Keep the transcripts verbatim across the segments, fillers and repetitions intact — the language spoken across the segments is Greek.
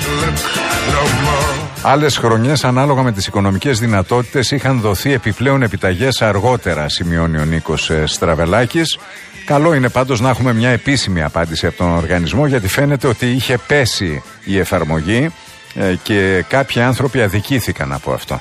Άλλες χρονιές, ανάλογα με τις οικονομικές δυνατότητες, είχαν δοθεί επιπλέον επιταγές αργότερα, σημειώνει ο Νίκος Στραβελάκης. Καλό είναι πάντως να έχουμε μια επίσημη απάντηση από τον οργανισμό, γιατί φαίνεται ότι είχε πέσει η εφαρμογή ε, και κάποιοι άνθρωποι αδικήθηκαν από αυτό.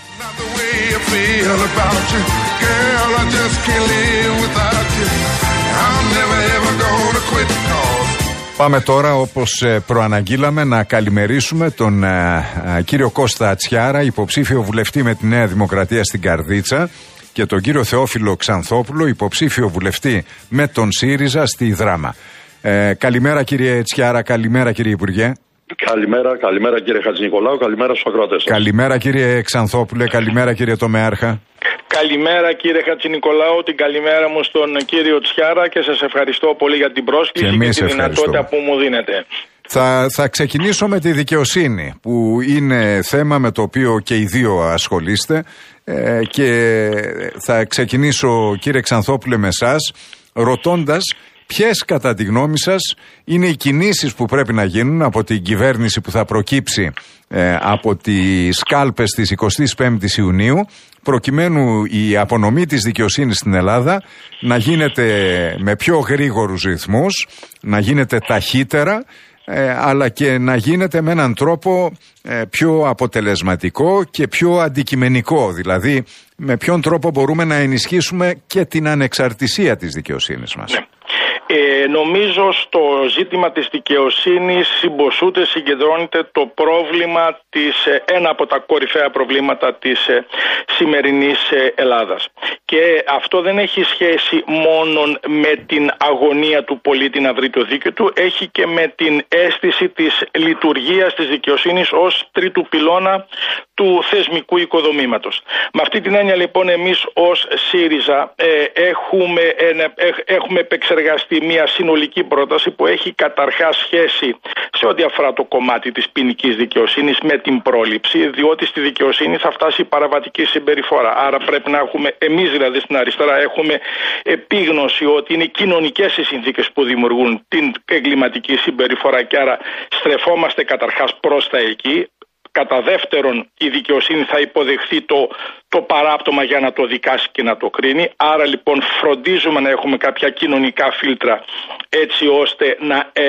Πάμε τώρα, όπως προαναγγείλαμε, να καλημερίσουμε τον ε, ε, κύριο Κώστα Τσιάρα, υποψήφιο βουλευτή με τη Νέα Δημοκρατία στην Καρδίτσα, και τον κύριο Θεόφιλο Ξανθόπουλο, υποψήφιο βουλευτή με τον ΣΥΡΙΖΑ στη Δράμα. Ε, καλημέρα κύριε Τσιάρα, καλημέρα κύριε Υπουργέ. Καλημέρα, καλημέρα κύριε Χατζηνικολάου, καλημέρα στους ακροατές. Καλημέρα κύριε Ξανθόπουλε, καλημέρα κύριε Τομεάρχα. Καλημέρα κύριε Χατζηνικολάου, την καλημέρα μου στον κύριο Τσιάρα και σας ευχαριστώ πολύ για την πρόσκληση και, και τη δυνατότητα που μου δίνετε. Θα, θα ξεκινήσω με τη δικαιοσύνη, που είναι θέμα με το οποίο και οι δύο ασχολείστε, ε, και θα ξεκινήσω κύριε Ξανθόπουλε με εσάς, ρωτώντας ποιες κατά τη γνώμη σας είναι οι κινήσεις που πρέπει να γίνουν από την κυβέρνηση που θα προκύψει ε, από τις κάλπες της εικοστής πέμπτης Ιουνίου, προκειμένου η απονομή της δικαιοσύνης στην Ελλάδα να γίνεται με πιο γρήγορους ρυθμούς, να γίνεται ταχύτερα, ε, αλλά και να γίνεται με έναν τρόπο ε, πιο αποτελεσματικό και πιο αντικειμενικό. Δηλαδή, με ποιον τρόπο μπορούμε να ενισχύσουμε και την ανεξαρτησία της δικαιοσύνης μας. Ναι. Ε, νομίζω στο ζήτημα της δικαιοσύνης συμποσούται, συγκεντρώνεται το πρόβλημα της, ένα από τα κορυφαία προβλήματα της ε, σημερινής ε, Ελλάδας. Και αυτό δεν έχει σχέση μόνο με την αγωνία του πολίτη να βρει το δίκαιο του, έχει και με την αίσθηση της λειτουργίας της δικαιοσύνης ως τρίτου πυλώνα του θεσμικού οικοδομήματος. Με αυτή την έννοια λοιπόν εμείς ως ΣΥΡΙΖΑ ε, έχουμε, ε, έχουμε επεξεργαστεί μια συνολική πρόταση που έχει καταρχάς σχέση σε ό,τι αφορά το κομμάτι της ποινικής δικαιοσύνης με την πρόληψη, διότι στη δικαιοσύνη θα φτάσει η παραβατική συμπεριφορά. Άρα πρέπει να έχουμε, εμείς δηλαδή στην αριστερά έχουμε επίγνωση ότι είναι κοινωνικές οι συνθήκες που δημιουργούν την εγκληματική συμπεριφορά και άρα στρεφόμαστε καταρχάς προς τα εκεί. Κατά δεύτερον, η δικαιοσύνη θα υποδεχθεί το, το παράπτωμα για να το δικάσει και να το κρίνει. Άρα λοιπόν φροντίζουμε να έχουμε κάποια κοινωνικά φίλτρα έτσι ώστε να, ε,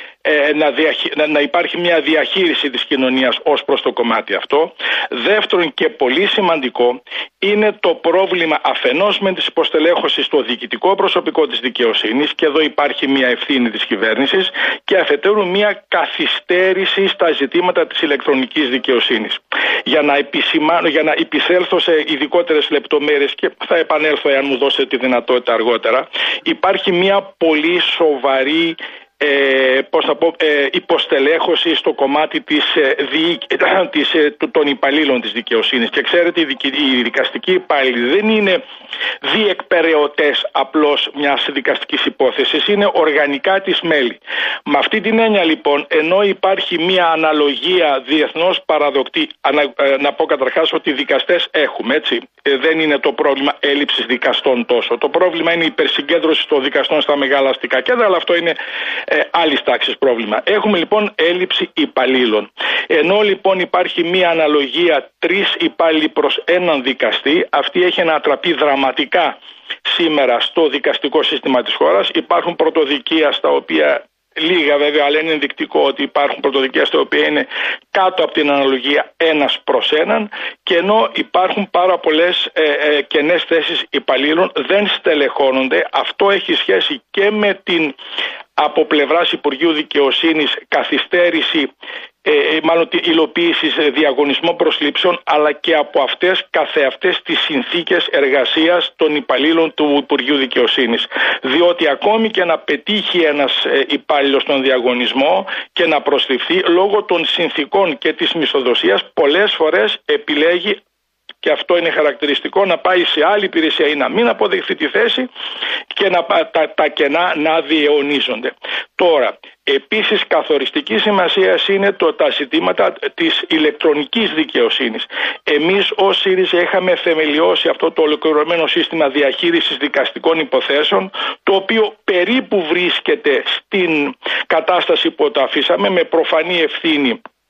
ε, να, διαχει... να υπάρχει μια διαχείριση της κοινωνίας ως προς το κομμάτι αυτό. Δεύτερον και πολύ σημαντικό είναι το πρόβλημα αφενός με της υποστελέχωσης στο διοικητικό προσωπικό της δικαιοσύνης, και εδώ υπάρχει μια ευθύνη της κυβέρνησης, και αφετέρου μια καθυστέρηση στα ζητήματα της ηλεκτρονικής δικαιοσύνης. Για να, επισημάνω, για να επισέλθω σε ειδικότερες λεπτομέρειες και θα επανέλθω εάν μου δώσετε τη δυνατότητα αργότερα, υπάρχει μια πολύ σοβαρή Ε, πώς θα πω, ε, υποστελέχωση στο κομμάτι της, ε, δι, της, ε, των υπαλλήλων της δικαιοσύνης. Και ξέρετε, οι, δικη, οι δικαστικοί υπάλληλοι δεν είναι διεκπεραιωτές απλώς μιας δικαστικής υπόθεσης, είναι οργανικά της μέλη. Με αυτή την έννοια λοιπόν, ενώ υπάρχει μια αναλογία διεθνώς παραδοκτή, ανα, ε, να πω καταρχάς ότι οι δικαστές έχουμε, έτσι, ε, δεν είναι το πρόβλημα έλλειψης δικαστών τόσο. Το πρόβλημα είναι η υπερσυγκέντρωση των δικαστών στα μεγάλα αστικά κέντρα, αλλά αυτό είναι Ε, άλλης τάξης πρόβλημα. Έχουμε λοιπόν έλλειψη υπαλλήλων. Ενώ λοιπόν υπάρχει μία αναλογία τρεις υπάλληλοι προς έναν δικαστή, αυτή έχει ανατραπεί δραματικά σήμερα στο δικαστικό σύστημα της χώρας. Υπάρχουν πρωτοδικεία στα οποία, λίγα βέβαια, αλλά είναι ενδεικτικό ότι υπάρχουν πρωτοδικεία στα οποία είναι κάτω από την αναλογία ένας προς έναν, και ενώ υπάρχουν πάρα πολλές ε, ε, κενές θέσεις υπαλλήλων, δεν στελεχώνονται. Αυτό έχει σχέση και με την από πλευράς Υπουργείου Δικαιοσύνης καθυστέρηση, ε, μάλλον την υλοποίηση διαγωνισμών προσλήψεων, αλλά και από αυτές καθεαυτές τις συνθήκες εργασίας των υπαλλήλων του Υπουργείου Δικαιοσύνης. Διότι ακόμη και να πετύχει ένας ε, υπάλληλος τον διαγωνισμό και να προσληφθεί, λόγω των συνθήκων και της μισθοδοσίας πολλές φορές επιλέγει, και αυτό είναι χαρακτηριστικό, να πάει σε άλλη υπηρεσία ή να μην αποδεχθεί τη θέση και να, τα, τα κενά να διαιωνίζονται. Τώρα, επίσης καθοριστική σημασία είναι το, τα ζητήματα της ηλεκτρονικής δικαιοσύνης. Εμείς ως ΣΥΡΙΖΑ είχαμε θεμελιώσει αυτό το ολοκληρωμένο σύστημα διαχείρισης δικαστικών υποθέσεων, το οποίο περίπου βρίσκεται στην κατάσταση που το αφήσαμε, με προφανή ευθύνη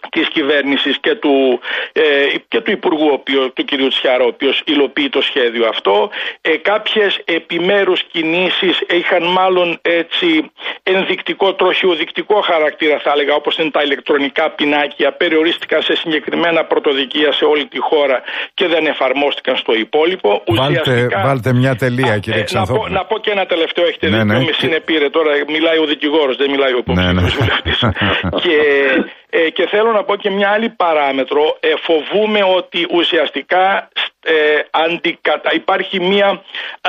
της κυβέρνησης και του, ε, και του Υπουργού οποίο, του κ. Τσιάρα, ο οποίος υλοποιεί το σχέδιο αυτό. Ε, κάποιες επιμέρους κινήσεις είχαν μάλλον έτσι ενδεικτικό, τροχιοδεικτικό χαρακτήρα, θα έλεγα, όπως είναι τα ηλεκτρονικά πινάκια, περιορίστηκαν σε συγκεκριμένα πρωτοδικεία σε όλη τη χώρα και δεν εφαρμόστηκαν στο υπόλοιπο. Βάλτε, Ουσιαστικά, βάλτε μια τελεία, α, κύριε Ξανθόπουλο. Να, να πω και ένα τελευταίο, έχετε ναι, δίκιο, ναι, με και... συνεπήρε, τώρα μιλάει ο δικηγόρος, δεν μιλάει ο υποψήφιος βουλευτής. και... Ε, και θέλω να πω και μια άλλη παράμετρο. Ε, φοβούμε ότι ουσιαστικά ε, αντικατα... υπάρχει μια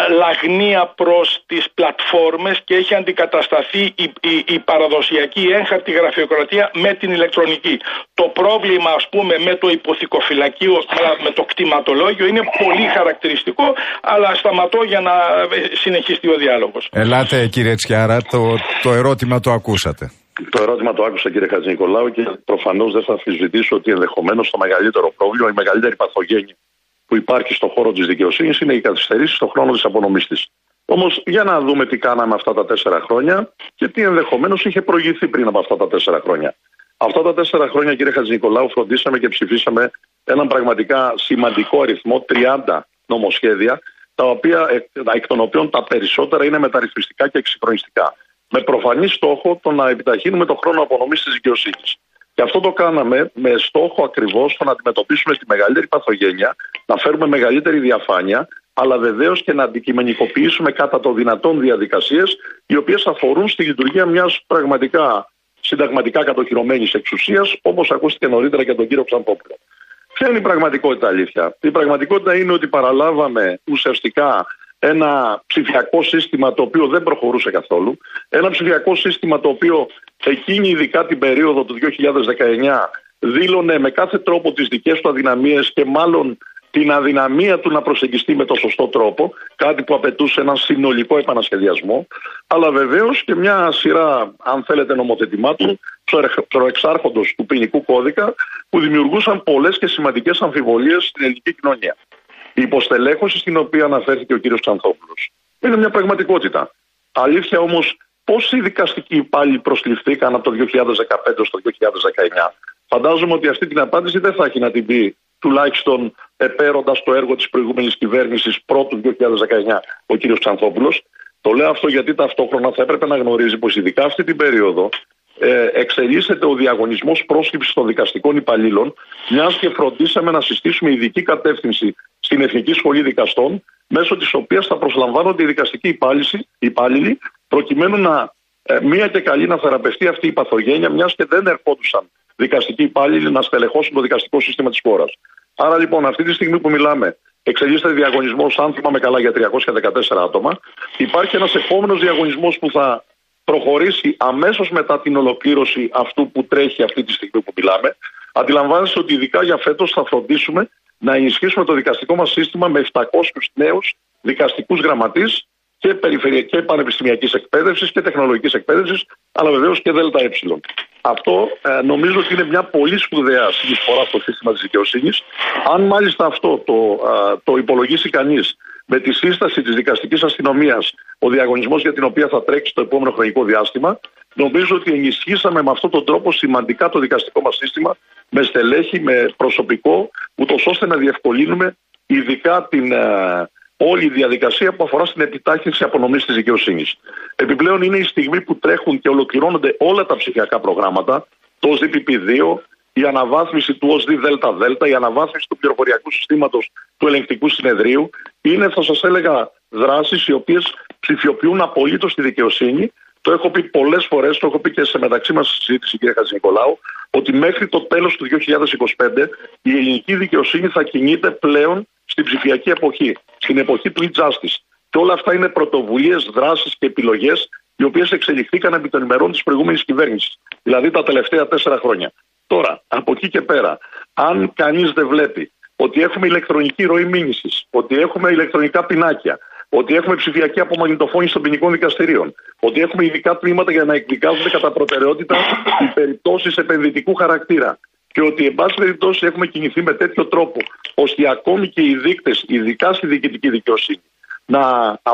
λαγνία προς τις πλατφόρμες και έχει αντικατασταθεί η, η, η παραδοσιακή έγχαρτη γραφειοκρατία με την ηλεκτρονική. Το πρόβλημα, ας πούμε, με το υποθηκοφυλακείο, με το κτηματολόγιο είναι πολύ χαρακτηριστικό, αλλά σταματώ για να συνεχιστεί ο διάλογος. Ελάτε, κύριε Τσιάρα, το, το ερώτημα το ακούσατε. Το ερώτημα το άκουσα, κύριε Χατζηνικολάου, και προφανώς δεν θα αμφισβητήσω ότι ενδεχομένως το μεγαλύτερο πρόβλημα, η μεγαλύτερη παθογένεια που υπάρχει στον χώρο της δικαιοσύνης είναι οι καθυστερήσεις στον χρόνο της απονομής της. Όμως, για να δούμε τι κάναμε αυτά τα τέσσερα χρόνια και τι ενδεχομένως είχε προηγηθεί πριν από αυτά τα τέσσερα χρόνια. Αυτά τα τέσσερα χρόνια, κύριε Χατζηνικολάου, φροντίσαμε και ψηφίσαμε έναν πραγματικά σημαντικό αριθμό, τριάντα νομοσχέδια, τα οποία, εκ των οποίων τα περισσότερα είναι μεταρρυθμιστικά και εξυγχρονιστικά. Με προφανή στόχο το να επιταχύνουμε το χρόνο απονομής της δικαιοσύνης. Και αυτό το κάναμε με στόχο ακριβώς το να αντιμετωπίσουμε τη μεγαλύτερη παθογένεια, να φέρουμε μεγαλύτερη διαφάνεια, αλλά βεβαίως και να αντικειμενικοποιήσουμε κατά το δυνατόν διαδικασίες οι οποίες αφορούν στη λειτουργία μιας πραγματικά συνταγματικά κατοχυρωμένης εξουσίας, όπως ακούστηκε νωρίτερα και τον κύριο Ξανθόπουλο. Ποια είναι η πραγματικότητα, αλήθεια? Η πραγματικότητα είναι ότι παραλάβαμε ουσιαστικά ένα ψηφιακό σύστημα το οποίο δεν προχωρούσε καθόλου. Ένα ψηφιακό σύστημα το οποίο εκείνη ειδικά την περίοδο του δύο χιλιάδες δεκαεννιά δήλωνε με κάθε τρόπο τις δικές του αδυναμίες και μάλλον την αδυναμία του να προσεγγιστεί με το σωστό τρόπο, κάτι που απαιτούσε έναν συνολικό επανασχεδιασμό, αλλά βεβαίως και μια σειρά, αν θέλετε, νομοθετημάτων προεξάρχοντος του ποινικού κώδικα που δημιουργούσαν πολλές και σημαντικές αμφιβολίες στην ελληνική κοινωνία. Η υποστελέχωση στην οποία αναφέρθηκε ο κύριος Ξανθόπουλος είναι μια πραγματικότητα. Αλήθεια όμως, πόσοι δικαστικοί υπάλληλοι προσληφθήκαν από το δύο χιλιάδες δεκαπέντε στο δύο χιλιάδες δεκαεννιά? Φαντάζομαι ότι αυτή την απάντηση δεν θα έχει να την πει, τουλάχιστον επέροντας το έργο της προηγούμενης κυβέρνησης πρώτου δύο χιλιάδες δεκαεννιά, ο κύριος Ξανθόπουλος. Το λέω αυτό γιατί ταυτόχρονα θα έπρεπε να γνωρίζει πως ειδικά αυτή την περίοδο ε, εξελίσσεται ο διαγωνισμός πρόσληψης των δικαστικών υπαλλήλων, μιας και φροντίσαμε να συστήσουμε ειδική κατεύθυνση στην Εθνική Σχολή Δικαστών, μέσω της οποίας θα προσλαμβάνονται οι δικαστικοί υπάλληλοι, προκειμένου να ε, μία και καλή να θεραπευτεί αυτή η παθογένεια, μιας και δεν ερχόντουσαν δικαστικοί υπάλληλοι να στελεχώσουν το δικαστικό σύστημα της χώρας. Άρα λοιπόν, αυτή τη στιγμή που μιλάμε, εξελίσσεται διαγωνισμός, αν θυμάμαι καλά, για τριακόσια δεκατέσσερα άτομα. Υπάρχει ένας επόμενος διαγωνισμός που θα προχωρήσει αμέσως μετά την ολοκλήρωση αυτού που τρέχει αυτή τη στιγμή που μιλάμε. Αντιλαμβάνεστε ότι ειδικά για φέτος θα φροντίσουμε να ενισχύσουμε το δικαστικό μας σύστημα με επτακόσιους νέους δικαστικούς γραμματείς και περιφερειακή πανεπιστημιακής εκπαίδευσης και τεχνολογικής εκπαίδευσης, αλλά βεβαίως και ΔΕΛΤΑ. Αυτό ε, νομίζω ότι είναι μια πολύ σπουδαία συνεισφορά στο σύστημα της δικαιοσύνης. Αν μάλιστα αυτό το, ε, το υπολογίσει κανείς με τη σύσταση της δικαστικής αστυνομίας, ο διαγωνισμός για την οποία θα τρέξει το επόμενο χρονικό διάστημα, νομίζω ότι ενισχύσαμε με αυτόν τον τρόπο σημαντικά το δικαστικό μας σύστημα, με στελέχη, με προσωπικό, ούτως ώστε να διευκολύνουμε ειδικά την ε, όλη η διαδικασία που αφορά στην επιτάχυνση απονομής της δικαιοσύνης. Επιπλέον είναι η στιγμή που τρέχουν και ολοκληρώνονται όλα τα ψηφιακά προγράμματα, το ζι πι πι δύο, η αναβάθμιση του ΟΣΔΙ ΔΕΛΤΑ, η αναβάθμιση του πληροφοριακού συστήματος του ελεγκτικού συνεδρίου. Είναι, θα σας έλεγα, δράσεις οι οποίες ψηφιοποιούν απολύτως τη δικαιοσύνη. Το έχω πει πολλές φορές, το έχω πει και σε μεταξύ μας συζήτηση, κύριε Χατζηνικολάου, ότι μέχρι το τέλος του δύο χιλιάδες είκοσι πέντε η ελληνική δικαιοσύνη θα κινείται πλέον στην ψηφιακή εποχή, στην εποχή του e-justice. Και όλα αυτά είναι πρωτοβουλίες, δράσεις και επιλογές οι οποίες εξελιχθήκαν επί των ημερών της προηγούμενης κυβέρνησης, δηλαδή τα τελευταία τέσσερα χρόνια. Τώρα, από εκεί και πέρα, αν κανείς δεν βλέπει ότι έχουμε ηλεκτρονική ροή μήνυσης, ότι έχουμε ηλεκτρονικά πινάκια, ότι έχουμε ψηφιακή απομαγνητοφώνηση των ποινικών δικαστηρίων, ότι έχουμε ειδικά τμήματα για να εκδικάζονται κατά προτεραιότητα οι περιπτώσεις επενδυτικού χαρακτήρα, και ότι εν πάση περιπτώσει έχουμε κινηθεί με τέτοιο τρόπο ώστε ακόμη και οι δείκτες, ειδικά στη διοικητική δικαιοσύνη, να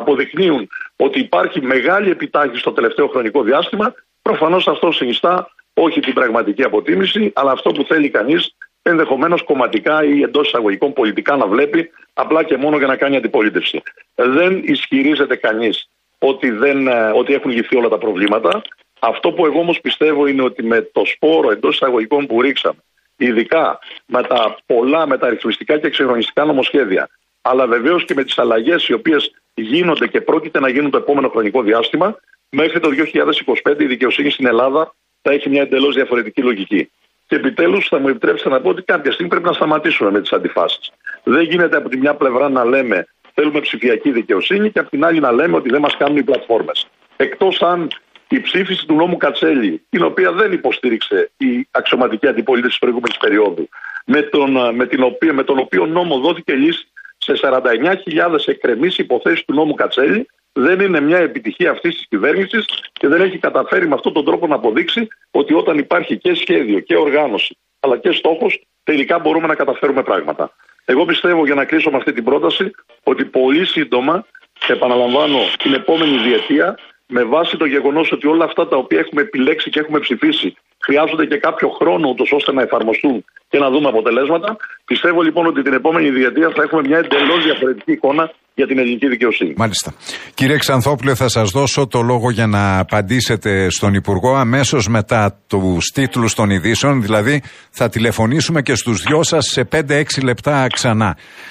αποδεικνύουν ότι υπάρχει μεγάλη επιτάχυνση στο τελευταίο χρονικό διάστημα, προφανώς αυτό συνιστά όχι την πραγματική αποτίμηση, αλλά αυτό που θέλει κανείς ενδεχομένως κομματικά ή εντός εισαγωγικών πολιτικά να βλέπει, απλά και μόνο για να κάνει αντιπολίτευση. Δεν ισχυρίζεται κανείς ότι, δεν, ότι έχουν λυθεί όλα τα προβλήματα. Αυτό που εγώ όμως πιστεύω είναι ότι με το σπόρο εντός εισαγωγικών που ρίξαμε, ειδικά με τα πολλά μεταρρυθμιστικά και εξυγχρονιστικά νομοσχέδια, αλλά βεβαίως και με τις αλλαγές οι οποίες γίνονται και πρόκειται να γίνουν το επόμενο χρονικό διάστημα, μέχρι το δύο χιλιάδες είκοσι πέντε η δικαιοσύνη στην Ελλάδα θα έχει μια εντελώς διαφορετική λογική. Και επιτέλους θα μου επιτρέψετε να πω ότι κάποια στιγμή πρέπει να σταματήσουμε με τις αντιφάσεις. Δεν γίνεται από τη μια πλευρά να λέμε θέλουμε ψηφιακή δικαιοσύνη και από την άλλη να λέμε ότι δεν μας κάνουν οι πλατφόρμες. Εκτός αν η ψήφιση του νόμου Κατσέλη, την οποία δεν υποστήριξε η αξιωματική αντιπολίτευση της προηγούμενης περίοδου, με τον, με την οποία, με τον οποίο νόμο δόθηκε λύση σε σαράντα εννιά χιλιάδες εκκρεμείς υποθέσεις του νόμου Κατσέλη, δεν είναι μια επιτυχία αυτής της κυβέρνησης και δεν έχει καταφέρει με αυτόν τον τρόπο να αποδείξει ότι όταν υπάρχει και σχέδιο και οργάνωση αλλά και στόχος, τελικά μπορούμε να καταφέρουμε πράγματα. Εγώ πιστεύω, για να κλείσω με αυτή την πρόταση, ότι πολύ σύντομα, επαναλαμβάνω, την επόμενη διετία, με βάση το γεγονός ότι όλα αυτά τα οποία έχουμε επιλέξει και έχουμε ψηφίσει χρειάζονται και κάποιο χρόνο ούτως ώστε να εφαρμοστούν και να δούμε αποτελέσματα. Πιστεύω λοιπόν ότι την επόμενη διετία θα έχουμε μια εντελώς διαφορετική εικόνα για την ελληνική δικαιοσύνη. Μάλιστα. Κύριε Ξανθόπουλε, θα σας δώσω το λόγο για να απαντήσετε στον Υπουργό αμέσως μετά τους τίτλους των ειδήσεων, δηλαδή θα τηλεφωνήσουμε και στους δυο σας σε πέντε έξι λεπτά ξανά.